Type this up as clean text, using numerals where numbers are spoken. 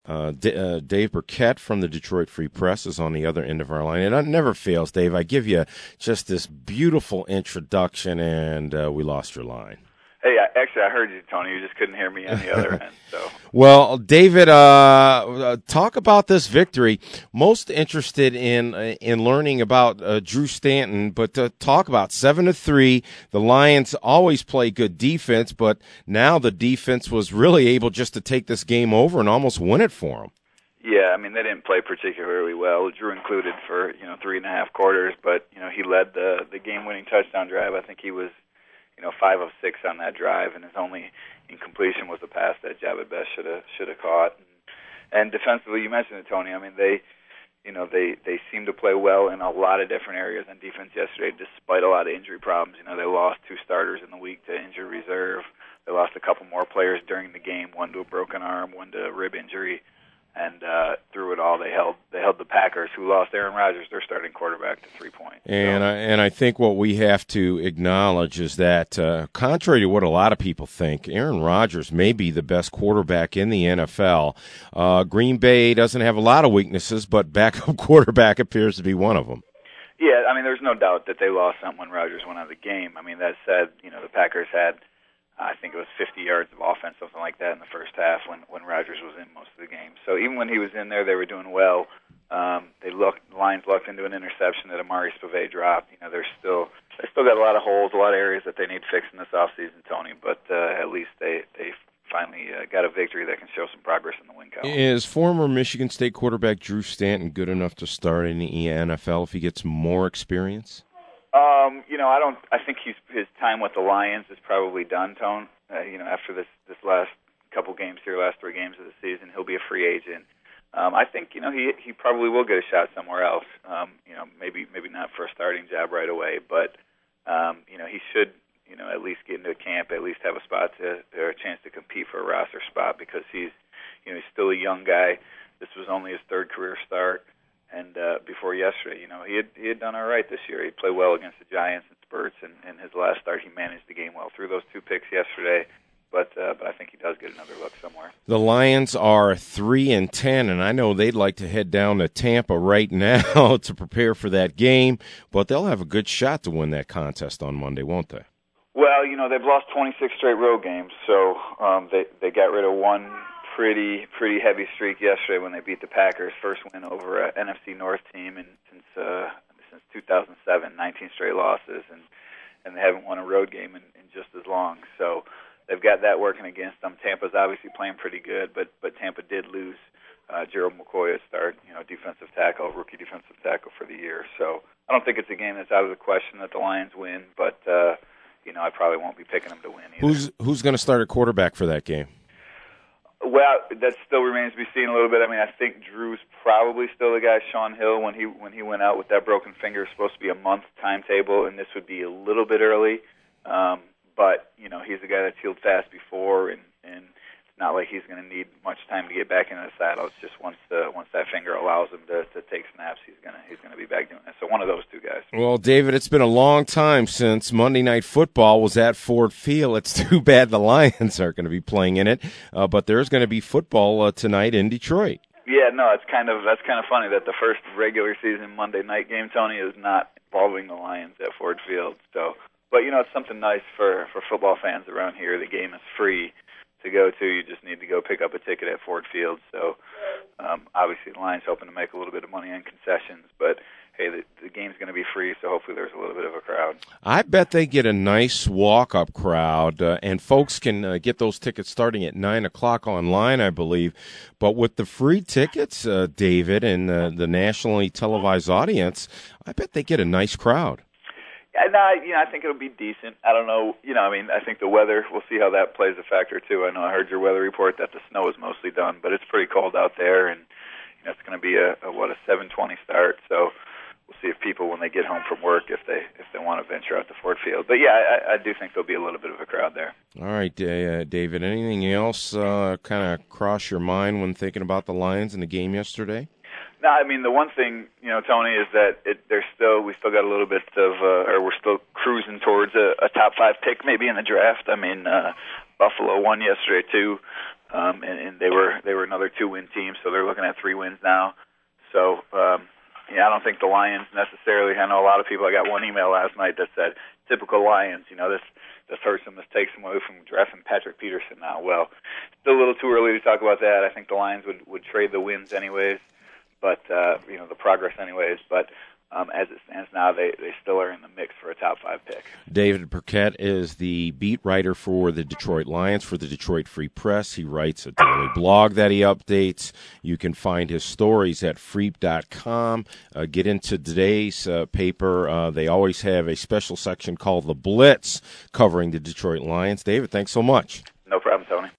Dave Burkett from the Detroit Free Press is on the other end of our line. And it never fails, Dave. I give you just this beautiful introduction, and we lost your line. Hey, actually, I heard you, Tony. You just couldn't hear me on the other end. So, well, David, talk about this victory. Most interested in learning about Drew Stanton, but talk about 7-3. The Lions always play good defense, but now the defense was really able just to take this game over and almost win it for them. Yeah, I mean, they didn't play particularly well, Drew included, for 3.5 quarters, but he led the game-winning touchdown drive. I think he was 5 of 6 on that drive, and his only incompletion was a pass that Jabba Best should have caught. And defensively, you mentioned it, Tony. I mean, they seem to play well in a lot of different areas on defense yesterday, despite a lot of injury problems. They lost 2 starters in the week to injury reserve. They lost a couple more players during the game, one to a broken arm, one to a rib injury. And through it all, they held the Packers, who lost Aaron Rodgers, their starting quarterback, to 3 points. And I think what we have to acknowledge is that, contrary to what a lot of people think, Aaron Rodgers may be the best quarterback in the NFL. Green Bay doesn't have a lot of weaknesses, but backup quarterback appears to be one of them. Yeah, I mean, there's no doubt that they lost some when Rodgers went out of the game. I mean, that said, the Packers had, I think it was 50 yards of offense, something like that, in the first half when Rodgers was in most of the game. So even when he was in there, they were doing well. The Lions lucked into an interception that Amari Spivey dropped. They still got a lot of holes, a lot of areas that they need fixing this offseason, Tony. But at least they finally got a victory that can show some progress in the win column. Is former Michigan State quarterback Drew Stanton good enough to start in the NFL if he gets more experience? I think his time with the Lions is probably done, Tone. After this last couple games here, last 3 games of the season, he'll be a free agent. I think he probably will get a shot somewhere else. Maybe not for a starting job right away, but he should at least get into a camp, at least have a spot or a chance to compete for a roster spot, because he's still a young guy. This was only his 3rd career start. And before yesterday, he had done all right this year. He played well against the Giants in spurts, and in his last start, he managed the game well. Threw those 2 picks yesterday, but I think he does get another look somewhere. The Lions are 3-10, and I know they'd like to head down to Tampa right now to prepare for that game, but they'll have a good shot to win that contest on Monday, won't they? Well, they've lost 26 straight road games, so they got rid of one pretty heavy streak yesterday when they beat the Packers. First win over an NFC North team since 2007, 19 straight losses, and they haven't won a road game in just as long. So they've got that working against them. Tampa's obviously playing pretty good, but Tampa did lose Gerald McCoy at start, defensive tackle, rookie defensive tackle for the year. So I don't think it's a game that's out of the question that the Lions win, but I probably won't be picking them to win either. Who's going to start at quarterback for that game? Well, that still remains to be seen a little bit. I mean, I think Drew's probably still the guy. Sean Hill, when he went out with that broken finger, is supposed to be a month timetable, and this would be a little bit early. But he's a guy that's healed fast before, and it's not like he's going to need much time to get back into the saddle. It's just once that finger allows him to take snaps, he's gonna be back doing it. So one of those 2 guys. Well, David, it's been a long time since Monday Night Football was at Ford Field. It's too bad the Lions aren't going to be playing in it, but there's going to be football tonight in Detroit. Yeah, no, that's kind of funny that the first regular season Monday night game, Tony, is not involving the Lions at Ford Field. So, but it's something nice for football fans around here. The game is free to go to. You just need to go pick up a ticket at Ford Field. So obviously the Lions hoping to make a little bit of money on concessions, but hey, the game's going to be free, so hopefully there's a little bit of a crowd. I bet they get a nice walk-up crowd, and folks can get those tickets starting at 9 o'clock online, I believe. But with the free tickets, David, and the nationally televised audience, I bet they get a nice crowd. And I think it'll be decent. I don't know. I think the weather, we'll see how that plays a factor, too. I know I heard your weather report that the snow is mostly done, but it's pretty cold out there, and it's going to be a 7:20 start. So we'll see if people, when they get home from work, if they want to venture out to Ford Field. But, yeah, I do think there'll be a little bit of a crowd there. All right, David, anything else kind of cross your mind when thinking about the Lions in the game yesterday? No, I mean, the one thing, Tony, is that we still got a little bit of, or we're still cruising towards a top 5 pick maybe in the draft. I mean, Buffalo won yesterday too. and they were another 2-win team, so they're looking at 3 wins now. So I don't think the Lions necessarily. I know a lot of people. I got one email last night that said, "Typical Lions." This hurts them. This takes them away from drafting Patrick Peterson now. Well, still a little too early to talk about that. I think the Lions would trade the wins anyways, but the progress anyways. But as it stands now, they still are in the mix for a top 5 pick. David Burkett is the beat writer for the Detroit Lions for the Detroit Free Press. He writes a daily blog that he updates. You can find his stories at freep.com. Get into today's paper. They always have a special section called The Blitz covering the Detroit Lions. David, thanks so much. No problem, Tony.